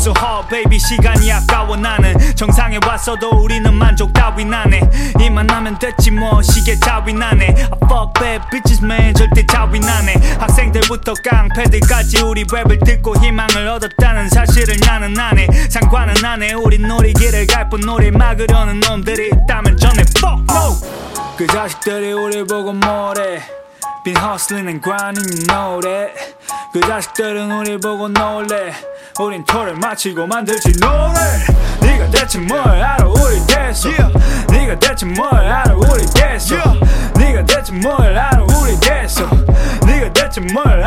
So hard baby 시간이 아까워 나는 정상에 왔어도 우리는 만족 따윈 안해 이만 하면 됐지 뭐 시계 따윈 안해 I fuck bad bitches man 절대 따윈 안해 학생들부터 깡패들까지 우리 랩을 듣고 희망을 얻었다는 사실을 나는 안해 상관은 안해 우린 놀이길을 갈 뿐 우리 막으려는 놈들이 있다면 전해 fuck no 그 자식들이 우리 보고 뭐래 Been hustling and grinding you know that 그 자식들은 우리 보고 놀래 우린 토를 마치고 만들지 노래 네가 대체 뭘 알아 우리 대서 네가 대체 뭘 알아 우리 대서 네가 대체 뭘 알아 우리 대서 네가 대체 뭘